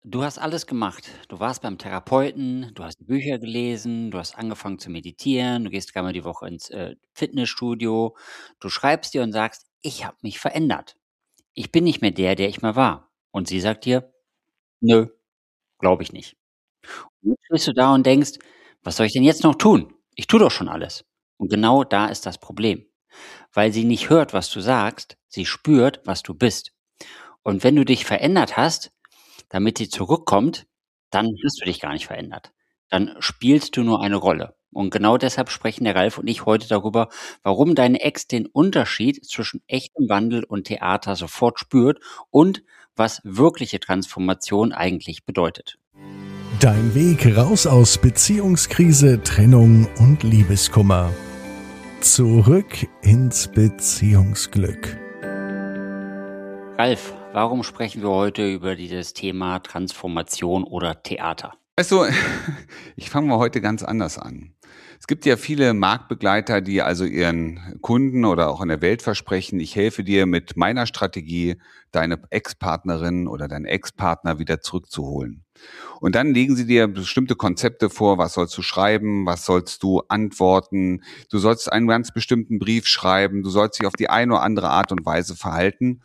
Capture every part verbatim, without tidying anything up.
Du hast alles gemacht. Du warst beim Therapeuten, du hast Bücher gelesen, du hast angefangen zu meditieren, du gehst dreimal die Woche ins, äh, Fitnessstudio. Du schreibst dir und sagst: „Ich habe mich verändert. Ich bin nicht mehr der, der ich mal war.“ Und sie sagt dir: „Nö, glaube ich nicht.“ Und jetzt stehst du da und denkst: „Was soll ich denn jetzt noch tun? Ich tue doch schon alles.“ Und genau da ist das Problem, weil sie nicht hört, was du sagst, sie spürt, was du bist. Und wenn du dich verändert hast, damit sie zurückkommt, dann hast du dich gar nicht verändert. Dann spielst du nur eine Rolle. Und genau deshalb sprechen der Ralf und ich heute darüber, warum deine Ex den Unterschied zwischen echtem Wandel und Theater sofort spürt und was wirkliche Transformation eigentlich bedeutet. Dein Weg raus aus Beziehungskrise, Trennung und Liebeskummer. Zurück ins Beziehungsglück. Ralf, warum sprechen wir heute über dieses Thema Transformation oder Theater? Weißt du, ich fange mal heute ganz anders an. Es gibt ja viele Marktbegleiter, die also ihren Kunden oder auch in der Welt versprechen, ich helfe dir mit meiner Strategie, deine Ex-Partnerin oder deinen Ex-Partner wieder zurückzuholen. Und dann legen sie dir bestimmte Konzepte vor, was sollst du schreiben, was sollst du antworten, du sollst einen ganz bestimmten Brief schreiben, du sollst dich auf die eine oder andere Art und Weise verhalten.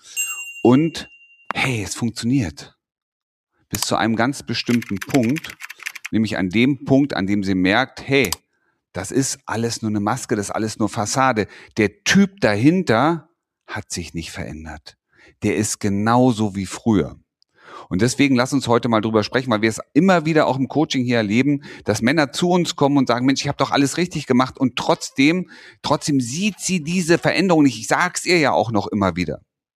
Und hey, es funktioniert. Bis zu einem ganz bestimmten Punkt, nämlich an dem Punkt, an dem sie merkt, hey, das ist alles nur eine Maske, das ist alles nur Fassade. Der Typ dahinter hat sich nicht verändert. Der ist genauso wie früher. Und deswegen lass uns heute mal drüber sprechen, weil wir es immer wieder auch im Coaching hier erleben, dass Männer zu uns kommen und sagen, Mensch, ich habe doch alles richtig gemacht und trotzdem, trotzdem sieht sie diese Veränderung nicht. Ich sag's ihr ja auch noch immer wieder.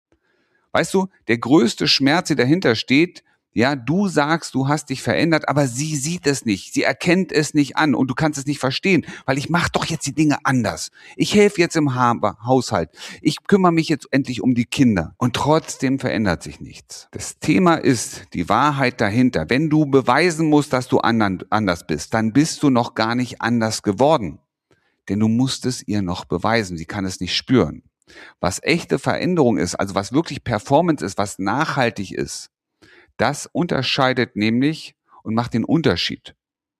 Weißt du, der größte Schmerz, der dahinter steht, ja, du sagst, du hast dich verändert, aber sie sieht es nicht, sie erkennt es nicht an und du kannst es nicht verstehen, weil ich mache doch jetzt die Dinge anders. Ich helfe jetzt im ha- Haushalt, ich kümmere mich jetzt endlich um die Kinder und trotzdem verändert sich nichts. Das Thema ist die Wahrheit dahinter. Wenn du beweisen musst, dass du andern, anders bist, dann bist du noch gar nicht anders geworden, denn du musst es ihr noch beweisen, sie kann es nicht spüren. Was echte Veränderung ist, also was wirklich Performance ist, was nachhaltig ist, das unterscheidet nämlich und macht den Unterschied,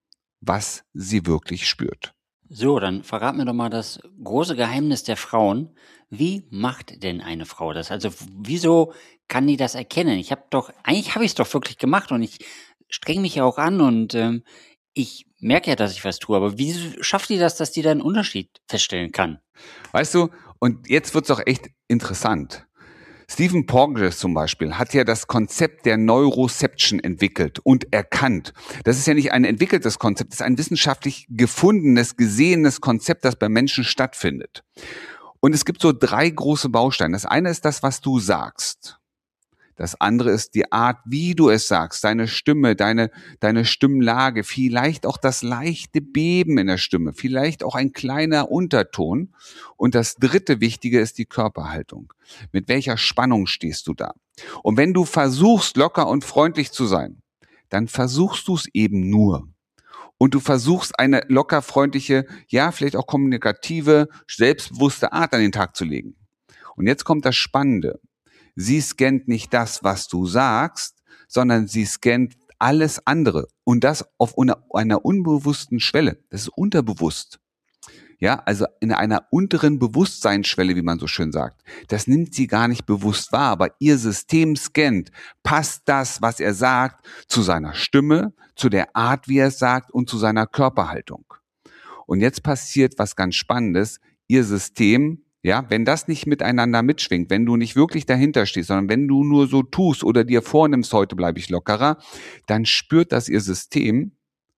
was sie wirklich spürt. So, dann verrat mir doch mal das große Geheimnis der Frauen. Wie macht denn eine Frau das? Also w- wieso kann die das erkennen? Ich habe doch, eigentlich habe ich es doch wirklich gemacht und ich streng mich ja auch an und ähm, ich merke ja, dass ich was tue. Aber wie schafft die das, dass die da einen Unterschied feststellen kann? Weißt du, und jetzt wird's auch echt interessant. Stephen Porges zum Beispiel hat ja das Konzept der Neuroception entwickelt und erkannt. Das ist ja nicht ein entwickeltes Konzept, das ist ein wissenschaftlich gefundenes, gesehenes Konzept, das bei Menschen stattfindet. Und es gibt so drei große Bausteine. Das eine ist das, was du sagst. Das andere ist die Art, wie du es sagst, deine Stimme, deine, deine Stimmlage, vielleicht auch das leichte Beben in der Stimme, vielleicht auch ein kleiner Unterton. Und das dritte Wichtige ist die Körperhaltung. Mit welcher Spannung stehst du da? Und wenn du versuchst, locker und freundlich zu sein, dann versuchst du es eben nur. Und du versuchst eine locker freundliche, ja, vielleicht auch kommunikative, selbstbewusste Art an den Tag zu legen. Und jetzt kommt das Spannende. Sie scannt nicht das, was du sagst, sondern sie scannt alles andere. Und das auf einer, einer unbewussten Schwelle. Das ist unterbewusst. Ja, also in einer unteren Bewusstseinsschwelle, wie man so schön sagt. Das nimmt sie gar nicht bewusst wahr, aber ihr System scannt. Passt das, was er sagt, zu seiner Stimme, zu der Art, wie er es sagt und zu seiner Körperhaltung. Und jetzt passiert was ganz Spannendes. Ihr System, ja, wenn das nicht miteinander mitschwingt, wenn du nicht wirklich dahinter stehst, sondern wenn du nur so tust oder dir vornimmst, heute bleibe ich lockerer, dann spürt das ihr System.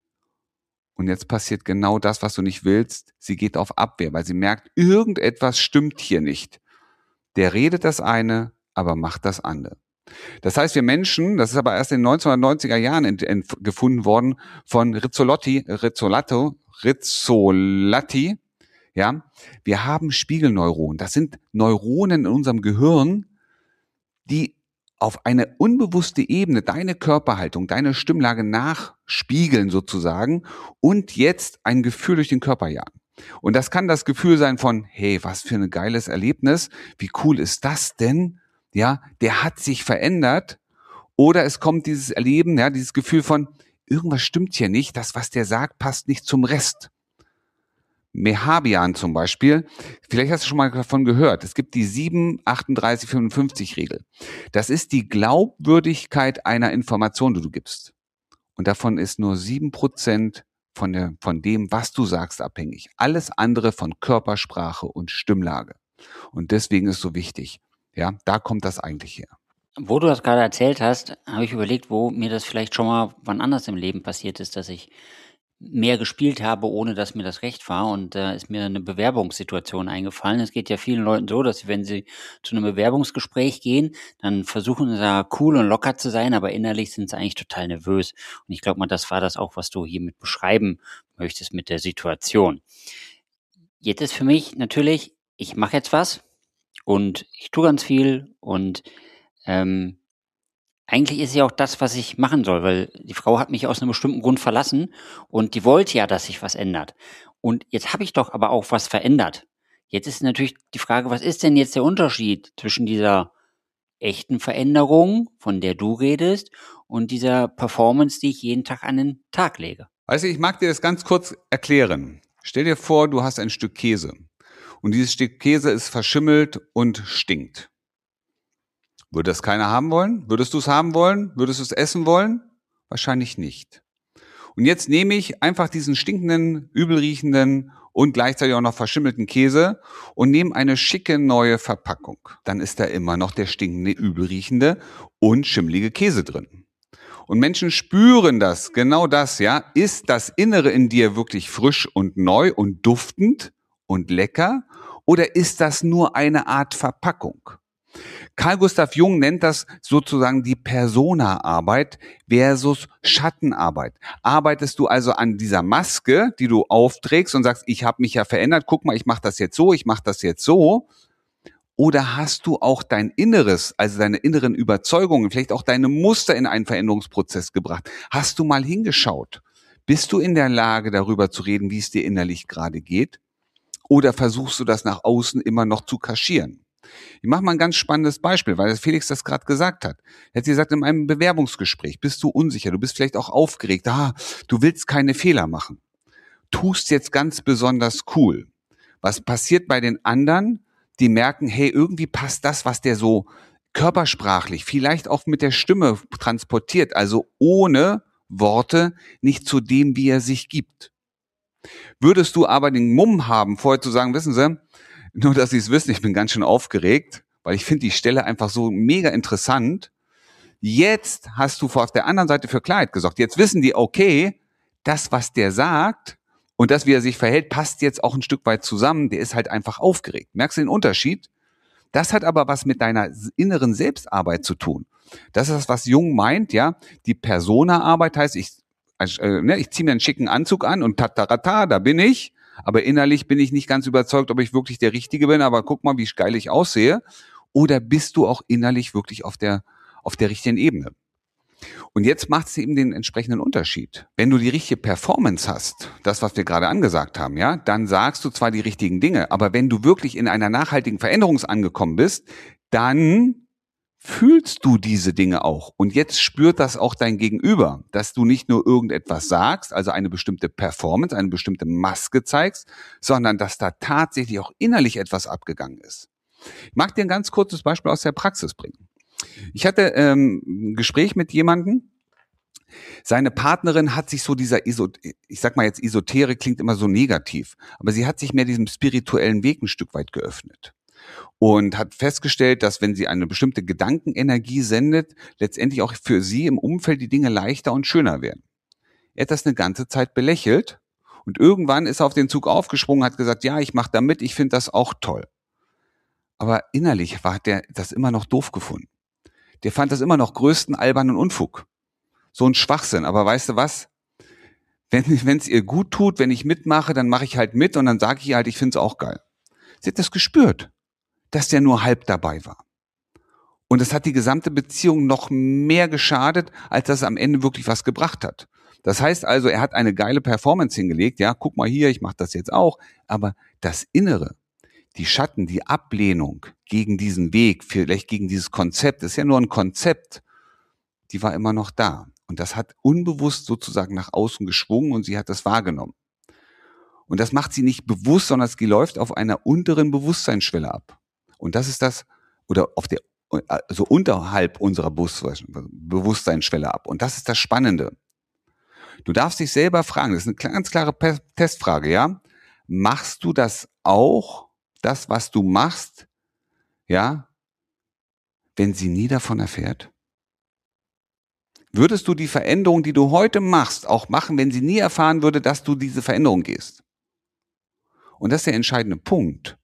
Und jetzt passiert genau das, was du nicht willst. Sie geht auf Abwehr, weil sie merkt, irgendetwas stimmt hier nicht. Der redet das eine, aber macht das andere. Das heißt, wir Menschen, das ist aber erst in den neunzehnhundertneunziger Jahren ent, ent, gefunden worden von Rizzolotti, Rizzolato, Rizzolatti, ja, wir haben Spiegelneuronen. Das sind Neuronen in unserem Gehirn, die auf eine unbewusste Ebene deine Körperhaltung, deine Stimmlage nachspiegeln sozusagen und jetzt ein Gefühl durch den Körper jagen. Und das kann das Gefühl sein von, hey, was für ein geiles Erlebnis, wie cool ist das denn? Ja, der hat sich verändert Oder es kommt dieses Erleben, ja, dieses Gefühl von, irgendwas stimmt hier nicht, das, was der sagt, passt nicht zum Rest. Mehabian zum Beispiel, vielleicht hast du schon mal davon gehört, es gibt die sieben achtunddreißig fünfundfünfzig Regel. Das ist die Glaubwürdigkeit einer Information, die du gibst. Und davon ist nur sieben Prozent von, der, von dem, was du sagst, abhängig. Alles andere von Körpersprache und Stimmlage. Und deswegen ist so wichtig. Ja, da kommt das eigentlich her. Wo du das gerade erzählt hast, habe ich überlegt, wo mir das vielleicht schon mal wann anders im Leben passiert ist, dass ich mehr gespielt habe, ohne dass mir das recht war. Und da ist mir eine Bewerbungssituation eingefallen. Es geht ja vielen Leuten so, dass sie, wenn sie zu einem Bewerbungsgespräch gehen, dann versuchen sie da cool und locker zu sein, aber innerlich sind sie eigentlich total nervös. Und ich glaube mal, das war das auch, was du hiermit beschreiben möchtest mit der Situation. Jetzt ist für mich natürlich, ich mache jetzt was und ich tue ganz viel und ähm, eigentlich ist ja auch das, was ich machen soll, weil die Frau hat mich aus einem bestimmten Grund verlassen und die wollte ja, dass sich was ändert. Und jetzt habe ich doch aber auch was verändert. Jetzt ist natürlich die Frage, was ist denn jetzt der Unterschied zwischen dieser echten Veränderung, von der du redest, und dieser Performance, die ich jeden Tag an den Tag lege? Also ich mag dir das ganz kurz erklären. Stell dir vor, du hast ein Stück Käse und dieses Stück Käse ist verschimmelt und stinkt. Würde das keiner haben wollen? Würdest du es haben wollen? Würdest du es essen wollen? Wahrscheinlich nicht. Und jetzt nehme ich einfach diesen stinkenden, übelriechenden und gleichzeitig auch noch verschimmelten Käse und nehme eine schicke neue Verpackung. Dann ist da immer noch der stinkende, übelriechende und schimmelige Käse drin. Und Menschen spüren das, genau das, ja. Ist das Innere in dir wirklich frisch und neu und duftend und lecker? Oder ist das nur eine Art Verpackung? Carl Gustav Jung nennt das sozusagen die Persona-Arbeit versus Schattenarbeit. Arbeitest du also an dieser Maske, die du aufträgst und sagst, ich habe mich ja verändert, guck mal, ich mache das jetzt so, ich mache das jetzt so. Oder hast du auch dein Inneres, also deine inneren Überzeugungen, vielleicht auch deine Muster in einen Veränderungsprozess gebracht? Hast du mal hingeschaut? Bist du in der Lage, darüber zu reden, wie es dir innerlich gerade geht? Oder versuchst du das nach außen immer noch zu kaschieren? Ich mache mal ein ganz spannendes Beispiel, weil Felix das gerade gesagt hat. Er hat gesagt, in einem Bewerbungsgespräch bist du unsicher, du bist vielleicht auch aufgeregt, ah, du willst keine Fehler machen. Tust jetzt ganz besonders cool. Was passiert bei den anderen? Die merken, hey, irgendwie passt das, was der so körpersprachlich, vielleicht auch mit der Stimme transportiert, also ohne Worte, nicht zu dem, wie er sich gibt. Würdest du aber den Mumm haben, vorher zu sagen, wissen Sie, nur, dass Sie es wissen, ich bin ganz schön aufgeregt, weil ich finde die Stelle einfach so mega interessant. Jetzt hast du auf der anderen Seite für Klarheit gesorgt. Jetzt wissen die, okay, das, was der sagt und das, wie er sich verhält, passt jetzt auch ein Stück weit zusammen. Der ist halt einfach aufgeregt. Merkst du den Unterschied? Das hat aber was mit deiner inneren Selbstarbeit zu tun. Das ist das, was Jung meint, ja. Die Persona-Arbeit heißt, ich, äh, ne, ich ziehe mir einen schicken Anzug an und tatarata, da bin ich. Aber innerlich bin ich nicht ganz überzeugt, ob ich wirklich der Richtige bin, aber guck mal, wie geil ich aussehe. Oder bist du auch innerlich wirklich auf der, auf der richtigen Ebene? Und jetzt macht es eben den entsprechenden Unterschied. Wenn du die richtige Performance hast, das, was wir gerade angesagt haben, ja, dann sagst du zwar die richtigen Dinge, aber wenn du wirklich in einer nachhaltigen Veränderung angekommen bist, dann fühlst du diese Dinge auch. Und jetzt spürt das auch dein Gegenüber, dass du nicht nur irgendetwas sagst, also eine bestimmte Performance, eine bestimmte Maske zeigst, sondern dass da tatsächlich auch innerlich etwas abgegangen ist. Ich mag dir ein ganz kurzes Beispiel aus der Praxis bringen. Ich hatte ähm, ein Gespräch mit jemandem, seine Partnerin hat sich so dieser, Iso, ich sag mal jetzt Esoterik klingt immer so negativ, aber sie hat sich mehr diesem spirituellen Weg ein Stück weit geöffnet. Und hat festgestellt, dass wenn sie eine bestimmte Gedankenenergie sendet, letztendlich auch für sie im Umfeld die Dinge leichter und schöner werden. Er hat das eine ganze Zeit belächelt und irgendwann ist er auf den Zug aufgesprungen, hat gesagt, ja, ich mache da mit, ich finde das auch toll. Aber innerlich war der das immer noch doof gefunden. Der fand das immer noch größten albernen Unfug. So ein Schwachsinn. Aber weißt du was? Wenn es ihr gut tut, wenn ich mitmache, dann mache ich halt mit und dann sage ich ihr halt, ich finde es auch geil. Sie hat das gespürt, dass der nur halb dabei war. Und es hat die gesamte Beziehung noch mehr geschadet, als dass es am Ende wirklich was gebracht hat. Das heißt also, er hat eine geile Performance hingelegt, ja, guck mal hier, ich mache das jetzt auch, aber das Innere, die Schatten, die Ablehnung gegen diesen Weg, vielleicht gegen dieses Konzept, ist ja nur ein Konzept, die war immer noch da. Und das hat unbewusst sozusagen nach außen geschwungen und sie hat das wahrgenommen. Und das macht sie nicht bewusst, sondern es läuft auf einer unteren Bewusstseinsschwelle ab. Und das ist das, oder auf der, also unterhalb unserer Bewusstseinsschwelle ab. Und das ist das Spannende. Du darfst dich selber fragen, das ist eine ganz klare Testfrage, ja? Machst du das auch, das, was du machst, ja, wenn sie nie davon erfährt? Würdest du die Veränderung, die du heute machst, auch machen, wenn sie nie erfahren würde, dass du diese Veränderung gehst? Und das ist der entscheidende Punkt.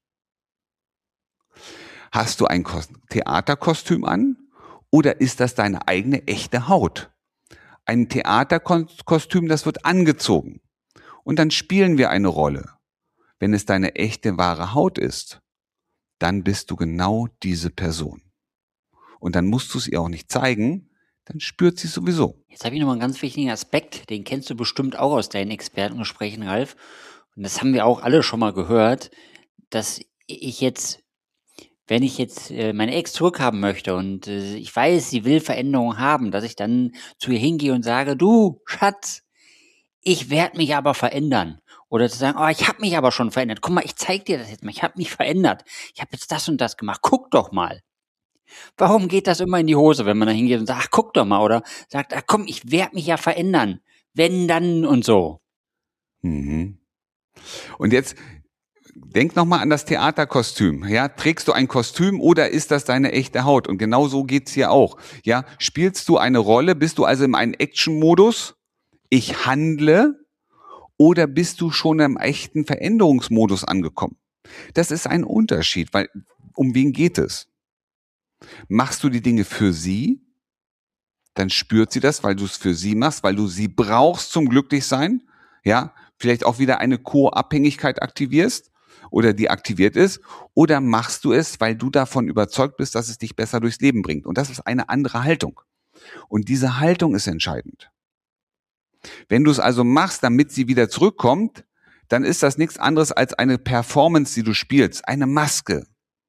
Hast du ein Theaterkostüm an oder ist das deine eigene echte Haut? Ein Theaterkostüm, das wird angezogen und dann spielen wir eine Rolle. Wenn es deine echte, wahre Haut ist, dann bist du genau diese Person. Und dann musst du es ihr auch nicht zeigen, dann spürt sie es sowieso. Jetzt habe ich noch mal einen ganz wichtigen Aspekt, den kennst du bestimmt auch aus deinen Expertengesprächen, Ralf. Und das haben wir auch alle schon mal gehört, dass ich jetzt, wenn ich jetzt äh, meine Ex zurückhaben möchte und äh, ich weiß, sie will Veränderungen haben, dass ich dann zu ihr hingehe und sage, du Schatz, ich werde mich aber verändern. Oder zu sagen, oh, ich habe mich aber schon verändert. Guck mal, ich zeig dir das jetzt mal, ich habe mich verändert. Ich habe jetzt das und das gemacht. Guck doch mal. Warum geht das immer in die Hose, wenn man da hingeht und sagt, ach, guck doch mal, oder sagt, ach komm, ich werde mich ja verändern. Wenn, dann und so. Mhm. Und jetzt denk nochmal an das Theaterkostüm. Ja, trägst du ein Kostüm oder ist das deine echte Haut? Und genau so geht's hier auch. Ja, spielst du eine Rolle? Bist du also in einem Action-Modus? Ich handle. Oder bist du schon im echten Veränderungsmodus angekommen? Das ist ein Unterschied, weil um wen geht es? Machst du die Dinge für sie? Dann spürt sie das, weil du es für sie machst, weil du sie brauchst zum Glücklichsein. Ja, vielleicht auch wieder eine Co-Abhängigkeit aktivierst oder die aktiviert ist. Oder machst du es, weil du davon überzeugt bist, dass es dich besser durchs Leben bringt. Und das ist eine andere Haltung. Und diese Haltung ist entscheidend. Wenn du es also machst, damit sie wieder zurückkommt, dann ist das nichts anderes als eine Performance, die du spielst, eine Maske.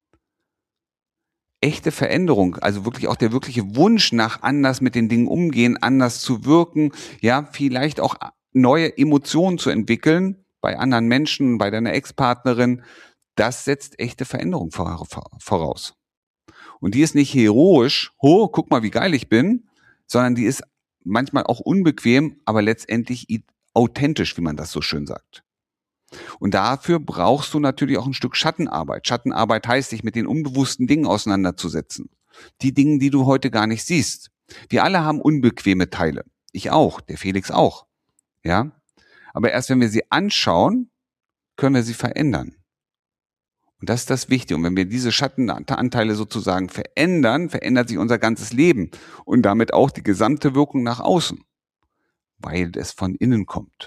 Echte Veränderung, also wirklich auch der wirkliche Wunsch nach anders mit den Dingen umgehen, anders zu wirken, ja, vielleicht auch neue Emotionen zu entwickeln bei anderen Menschen, bei deiner Ex-Partnerin, das setzt echte Veränderung voraus. Und die ist nicht heroisch, oh, guck mal, wie geil ich bin, sondern die ist manchmal auch unbequem, aber letztendlich authentisch, wie man das so schön sagt. Und dafür brauchst du natürlich auch ein Stück Schattenarbeit. Schattenarbeit heißt, sich mit den unbewussten Dingen auseinanderzusetzen. Die Dinge, die du heute gar nicht siehst. Wir alle haben unbequeme Teile. Ich auch, der Felix auch. Ja? Aber erst wenn wir sie anschauen, können wir sie verändern. Und das ist das Wichtige. Und wenn wir diese Schattenanteile sozusagen verändern, verändert sich unser ganzes Leben und damit auch die gesamte Wirkung nach außen, weil es von innen kommt.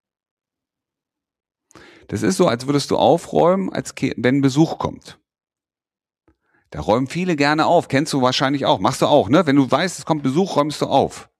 Das ist so, als würdest du aufräumen, als wenn Besuch kommt. Da räumen viele gerne auf. Kennst du wahrscheinlich auch. Machst du auch, ne? Wenn du weißt, es kommt Besuch, räumst du auf.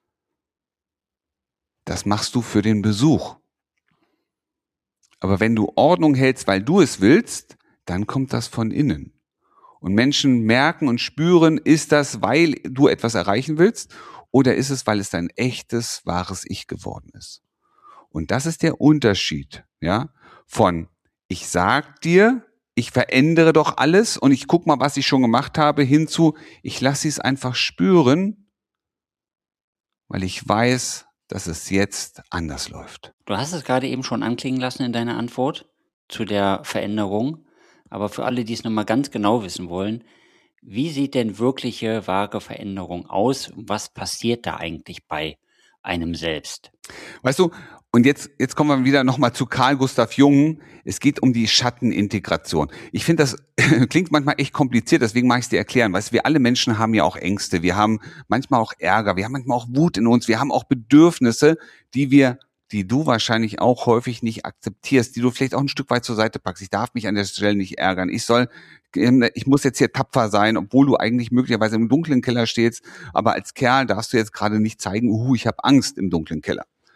Das machst du für den Besuch. Aber wenn du Ordnung hältst, weil du es willst, dann kommt das von innen. Und Menschen merken und spüren, ist das, weil du etwas erreichen willst, oder ist es, weil es dein echtes, wahres Ich geworden ist? Und das ist der Unterschied, ja, von ich sag dir, ich verändere doch alles und ich guck mal, was ich schon gemacht habe, hin zu ich lasse es einfach spüren, weil ich weiß, dass es jetzt anders läuft. Du hast es gerade eben schon anklingen lassen in deiner Antwort zu der Veränderung. Aber für alle, die es nochmal ganz genau wissen wollen, wie sieht denn wirkliche, wahre Veränderung aus? Was passiert da eigentlich bei einem selbst? Weißt du, und jetzt, jetzt kommen wir wieder nochmal zu Carl Gustav Jung. Es geht um die Schattenintegration. Ich finde, das klingt manchmal echt kompliziert, deswegen mache ich es dir erklären. Weißt du, wir alle Menschen haben ja auch Ängste. Wir haben manchmal auch Ärger. Wir haben manchmal auch Wut in uns. Wir haben auch Bedürfnisse, die wir, die du wahrscheinlich auch häufig nicht akzeptierst, die du vielleicht auch ein Stück weit zur Seite packst. Ich darf mich an der Stelle nicht ärgern. Ich soll, ich muss jetzt hier tapfer sein, obwohl du eigentlich möglicherweise im dunklen Keller stehst. Aber als Kerl darfst du jetzt gerade nicht zeigen, uh, ich habe Angst im dunklen Keller.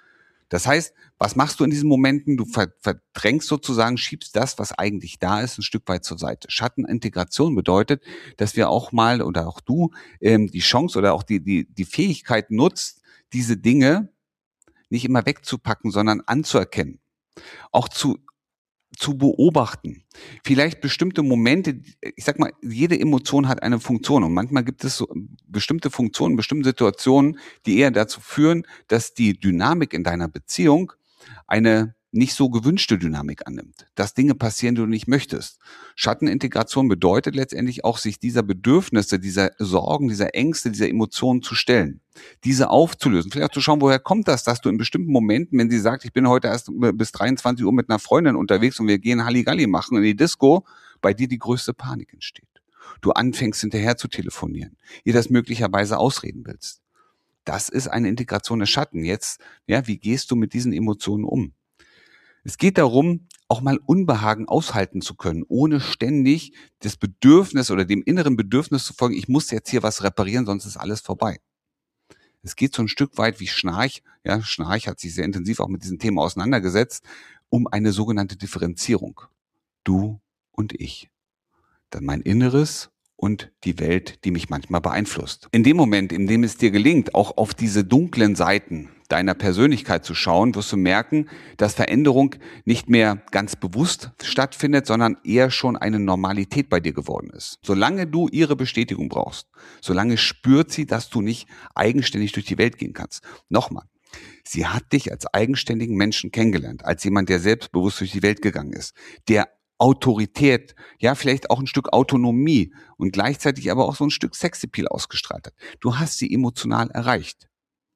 Das heißt, was machst du in diesen Momenten? Du verdrängst sozusagen, schiebst das, was eigentlich da ist, ein Stück weit zur Seite. Schattenintegration bedeutet, dass wir auch mal oder auch du ähm, die Chance oder auch die, die, die Fähigkeit nutzt, diese Dinge nicht immer wegzupacken, sondern anzuerkennen. Auch zu zu beobachten. Vielleicht bestimmte Momente, ich sag mal, jede Emotion hat eine Funktion und manchmal gibt es so bestimmte Funktionen, bestimmte Situationen, die eher dazu führen, dass die Dynamik in deiner Beziehung eine nicht so gewünschte Dynamik annimmt, dass Dinge passieren, die du nicht möchtest. Schattenintegration bedeutet letztendlich auch, sich dieser Bedürfnisse, dieser Sorgen, dieser Ängste, dieser Emotionen zu stellen, diese aufzulösen. Vielleicht auch zu schauen, woher kommt das, dass du in bestimmten Momenten, wenn sie sagt, ich bin heute erst bis dreiundzwanzig Uhr mit einer Freundin unterwegs und wir gehen Halligalli machen in die Disco, bei dir die größte Panik entsteht. Du anfängst hinterher zu telefonieren, ihr das möglicherweise ausreden willst. Das ist eine Integration des Schatten. Jetzt, ja, wie gehst du mit diesen Emotionen um? Es geht darum, auch mal Unbehagen aushalten zu können, ohne ständig das Bedürfnis oder dem inneren Bedürfnis zu folgen, ich muss jetzt hier was reparieren, sonst ist alles vorbei. Es geht so ein Stück weit wie Schnarch, ja, Schnarch hat sich sehr intensiv auch mit diesem Thema auseinandergesetzt, um eine sogenannte Differenzierung. Du und ich. Dann mein Inneres und die Welt, die mich manchmal beeinflusst. In dem Moment, in dem es dir gelingt, auch auf diese dunklen Seiten deiner Persönlichkeit zu schauen, wirst du merken, dass Veränderung nicht mehr ganz bewusst stattfindet, sondern eher schon eine Normalität bei dir geworden ist. Solange du ihre Bestätigung brauchst, solange spürt sie, dass du nicht eigenständig durch die Welt gehen kannst. Nochmal, sie hat dich als eigenständigen Menschen kennengelernt, als jemand, der selbstbewusst durch die Welt gegangen ist, der Autorität, ja, vielleicht auch ein Stück Autonomie und gleichzeitig aber auch so ein Stück Sexappeal ausgestrahlt hat. Du hast sie emotional erreicht.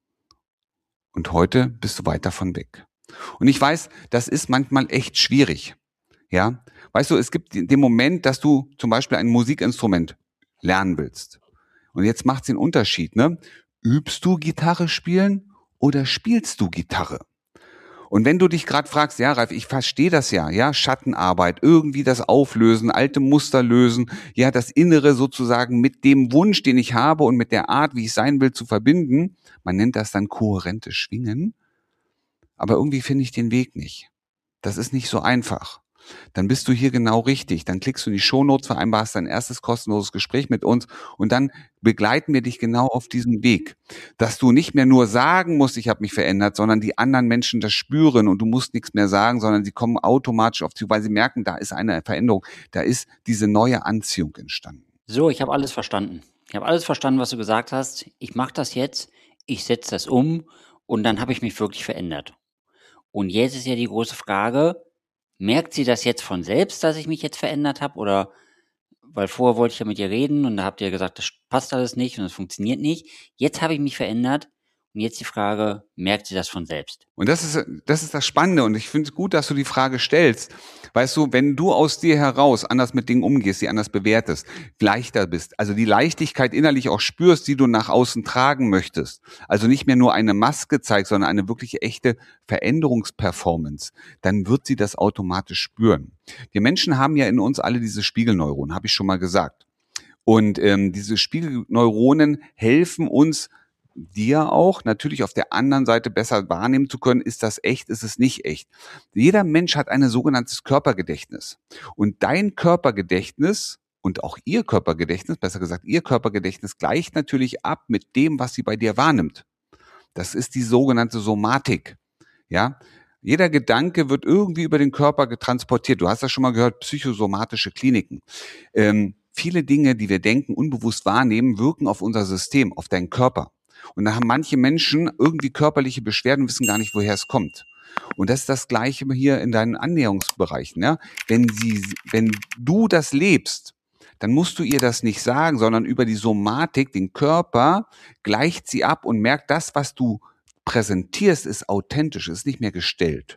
Und heute bist du weit davon weg. Und ich weiß, das ist manchmal echt schwierig. Ja, weißt du, es gibt den Moment, dass du zum Beispiel ein Musikinstrument lernen willst. Und jetzt macht es den Unterschied, ne? Übst du Gitarre spielen oder spielst du Gitarre? Und wenn du dich gerade fragst, ja, Ralf, ich verstehe das ja, ja, Schattenarbeit, irgendwie das Auflösen, alte Muster lösen, ja, das Innere sozusagen mit dem Wunsch, den ich habe und mit der Art, wie ich sein will, zu verbinden. Man nennt das dann kohärentes Schwingen. Aber irgendwie finde ich den Weg nicht. Das ist nicht so einfach. Dann bist du hier genau richtig. Dann klickst du in die Shownotes, vereinbarst dein erstes kostenloses Gespräch mit uns und dann begleiten wir dich genau auf diesem Weg. Dass du nicht mehr nur sagen musst, ich habe mich verändert, sondern die anderen Menschen das spüren und du musst nichts mehr sagen, sondern sie kommen automatisch auf dich, weil sie merken, da ist eine Veränderung, da ist diese neue Anziehung entstanden. So, ich habe alles verstanden. Ich habe alles verstanden, was du gesagt hast. Ich mache das jetzt, ich setze das um und dann habe ich mich wirklich verändert. Und jetzt ist ja die große Frage, merkt sie das jetzt von selbst, dass ich mich jetzt verändert habe? Oder, weil vorher wollte ich ja mit ihr reden und da habt ihr gesagt, das passt alles nicht und das funktioniert nicht. Jetzt habe ich mich verändert und jetzt die Frage, merkt sie das von selbst? Und das ist, das ist das Spannende und ich finde es gut, dass du die Frage stellst. Weißt du, wenn du aus dir heraus anders mit Dingen umgehst, die anders bewertest, leichter bist, also die Leichtigkeit innerlich auch spürst, die du nach außen tragen möchtest, also nicht mehr nur eine Maske zeigst, sondern eine wirklich echte Veränderungsperformance, dann wird sie das automatisch spüren. Wir Menschen haben ja in uns alle diese Spiegelneuronen, habe ich schon mal gesagt. Und ähm, diese Spiegelneuronen helfen uns, dir auch natürlich auf der anderen Seite besser wahrnehmen zu können, ist das echt, ist es nicht echt. Jeder Mensch hat ein sogenanntes Körpergedächtnis. Und dein Körpergedächtnis und auch ihr Körpergedächtnis, besser gesagt ihr Körpergedächtnis, gleicht natürlich ab mit dem, was sie bei dir wahrnimmt. Das ist die sogenannte Somatik. Ja, jeder Gedanke wird irgendwie über den Körper getransportiert. Du hast das schon mal gehört, psychosomatische Kliniken. Ähm, viele Dinge, die wir denken, unbewusst wahrnehmen, wirken auf unser System, auf deinen Körper. Und da haben manche Menschen irgendwie körperliche Beschwerden und wissen gar nicht, woher es kommt. Und das ist das Gleiche hier in deinen Annäherungsbereichen. Ja? Wenn sie, wenn du das lebst, dann musst du ihr das nicht sagen, sondern über die Somatik, den Körper, gleicht sie ab und merkt, das, was du präsentierst, ist authentisch, ist nicht mehr gestellt.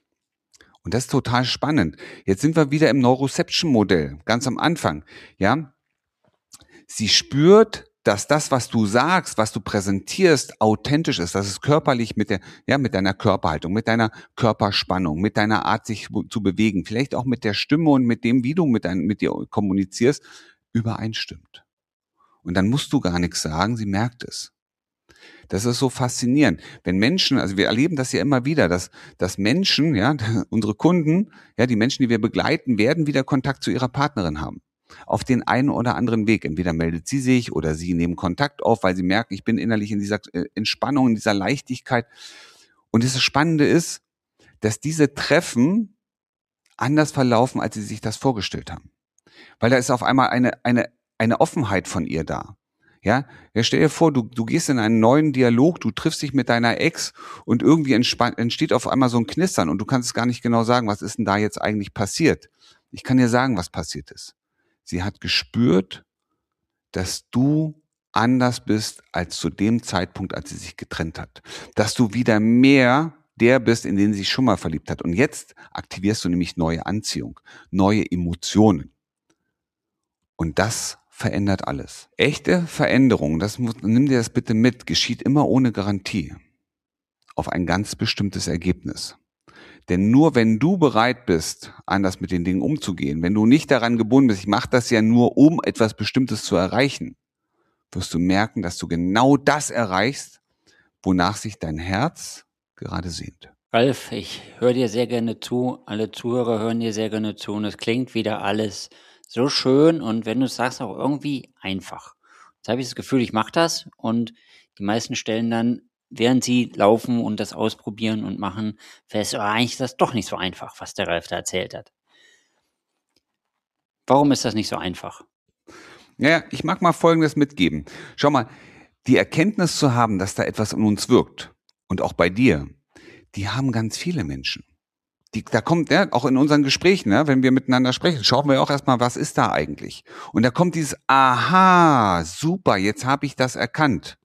Und das ist total spannend. Jetzt sind wir wieder im Neuroception-Modell, ganz am Anfang. Ja, sie spürt, dass das, was du sagst, was du präsentierst, authentisch ist, dass es körperlich mit der, ja, mit deiner Körperhaltung, mit deiner Körperspannung, mit deiner Art, sich zu bewegen, vielleicht auch mit der Stimme und mit dem, wie du mit, dein, mit dir kommunizierst, übereinstimmt. Und dann musst du gar nichts sagen, sie merkt es. Das ist so faszinierend. Wenn Menschen, also wir erleben das ja immer wieder, dass, dass Menschen, ja, unsere Kunden, ja, die Menschen, die wir begleiten, werden wieder Kontakt zu ihrer Partnerin haben. Auf den einen oder anderen Weg. Entweder meldet sie sich oder sie nehmen Kontakt auf, weil sie merken, ich bin innerlich in dieser Entspannung, in dieser Leichtigkeit. Und das Spannende ist, dass diese Treffen anders verlaufen, als sie sich das vorgestellt haben. Weil da ist auf einmal eine, eine, eine Offenheit von ihr da. Ja, ja, stell dir vor, du, du gehst in einen neuen Dialog, du triffst dich mit deiner Ex und irgendwie entsteht auf einmal so ein Knistern und du kannst es gar nicht genau sagen, was ist denn da jetzt eigentlich passiert. Ich kann dir sagen, was passiert ist. Sie hat gespürt, dass du anders bist als zu dem Zeitpunkt, als sie sich getrennt hat. Dass du wieder mehr der bist, in den sie sich schon mal verliebt hat. Und jetzt aktivierst du nämlich neue Anziehung, neue Emotionen. Und das verändert alles. Echte Veränderung, das muss, nimm dir das bitte mit, geschieht immer ohne Garantie auf ein ganz bestimmtes Ergebnis. Denn nur wenn du bereit bist, anders mit den Dingen umzugehen, wenn du nicht daran gebunden bist, ich mache das ja nur, um etwas Bestimmtes zu erreichen, wirst du merken, dass du genau das erreichst, wonach sich dein Herz gerade sehnt. Ralf, ich höre dir sehr gerne zu, alle Zuhörer hören dir sehr gerne zu und es klingt wieder alles so schön und wenn du es sagst, auch irgendwie einfach. Jetzt habe ich das Gefühl, ich mache das und die meisten stellen dann, während sie laufen und das ausprobieren und machen, fest, oh, eigentlich ist das doch nicht so einfach, was der Ralf da erzählt hat. Warum ist das nicht so einfach? Ja, ich mag mal Folgendes mitgeben. Schau mal, die Erkenntnis zu haben, dass da etwas in uns wirkt und auch bei dir, die haben ganz viele Menschen. Die, da kommt, ja, auch in unseren Gesprächen, ja, wenn wir miteinander sprechen, schauen wir auch erstmal, was ist da eigentlich? Und da kommt dieses, aha, super, jetzt habe ich das erkannt.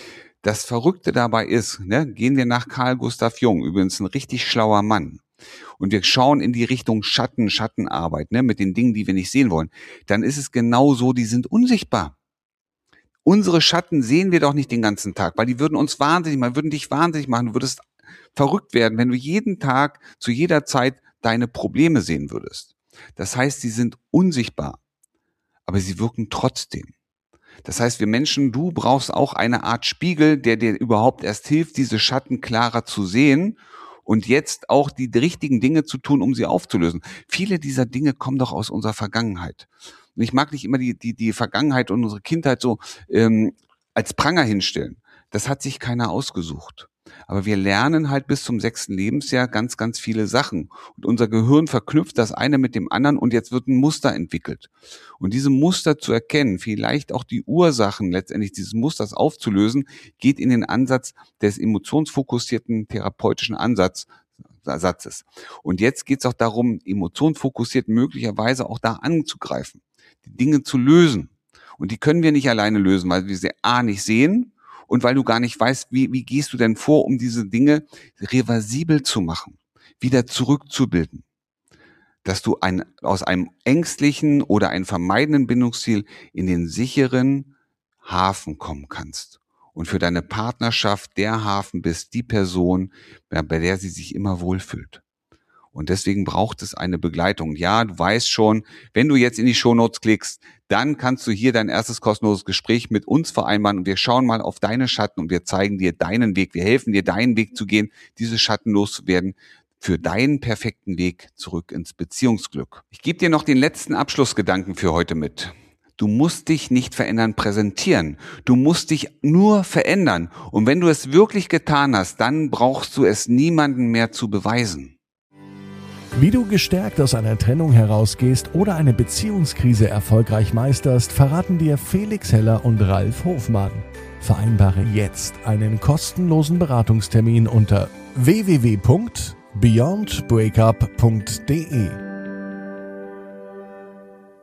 Das Verrückte dabei ist, ne, gehen wir nach Carl Gustav Jung, übrigens ein richtig schlauer Mann, und wir schauen in die Richtung Schatten, Schattenarbeit, ne, mit den Dingen, die wir nicht sehen wollen, dann ist es genau so, die sind unsichtbar. Unsere Schatten sehen wir doch nicht den ganzen Tag, weil die würden uns wahnsinnig machen, würden dich wahnsinnig machen, du würdest verrückt werden, wenn du jeden Tag, zu jeder Zeit deine Probleme sehen würdest. Das heißt, sie sind unsichtbar, aber sie wirken trotzdem. Das heißt, wir Menschen, du brauchst auch eine Art Spiegel, der dir überhaupt erst hilft, diese Schatten klarer zu sehen und jetzt auch die richtigen Dinge zu tun, um sie aufzulösen. Viele dieser Dinge kommen doch aus unserer Vergangenheit. Und ich mag nicht immer die, die, die Vergangenheit und unsere Kindheit so ähm, als Pranger hinstellen. Das hat sich keiner ausgesucht. Aber wir lernen halt bis zum sechsten Lebensjahr ganz, ganz viele Sachen. Und unser Gehirn verknüpft das eine mit dem anderen und jetzt wird ein Muster entwickelt. Und diese Muster zu erkennen, vielleicht auch die Ursachen letztendlich dieses Musters aufzulösen, geht in den Ansatz des emotionsfokussierten therapeutischen Ansatz, Satzes. Und jetzt geht es auch darum, emotionsfokussiert möglicherweise auch da anzugreifen, die Dinge zu lösen. Und die können wir nicht alleine lösen, weil wir sie A nicht sehen, und weil du gar nicht weißt, wie, wie gehst du denn vor, um diese Dinge reversibel zu machen, wieder zurückzubilden. Dass du ein, aus einem ängstlichen oder einem vermeidenden Bindungsziel in den sicheren Hafen kommen kannst. Und für deine Partnerschaft der Hafen bist, die Person, bei der sie sich immer wohlfühlt. Und deswegen braucht es eine Begleitung. Ja, du weißt schon, wenn du jetzt in die Shownotes klickst, dann kannst du hier dein erstes kostenloses Gespräch mit uns vereinbaren und wir schauen mal auf deine Schatten und wir zeigen dir deinen Weg. Wir helfen dir, deinen Weg zu gehen, diese Schatten loszuwerden, für deinen perfekten Weg zurück ins Beziehungsglück. Ich gebe dir noch den letzten Abschlussgedanken für heute mit. Du musst dich nicht verändern, präsentieren. Du musst dich nur verändern. Und wenn du es wirklich getan hast, dann brauchst du es niemandem mehr zu beweisen. Wie du gestärkt aus einer Trennung herausgehst oder eine Beziehungskrise erfolgreich meisterst, verraten dir Felix Heller und Ralf Hofmann. Vereinbare jetzt einen kostenlosen Beratungstermin unter w w w punkt beyond breakup punkt d e.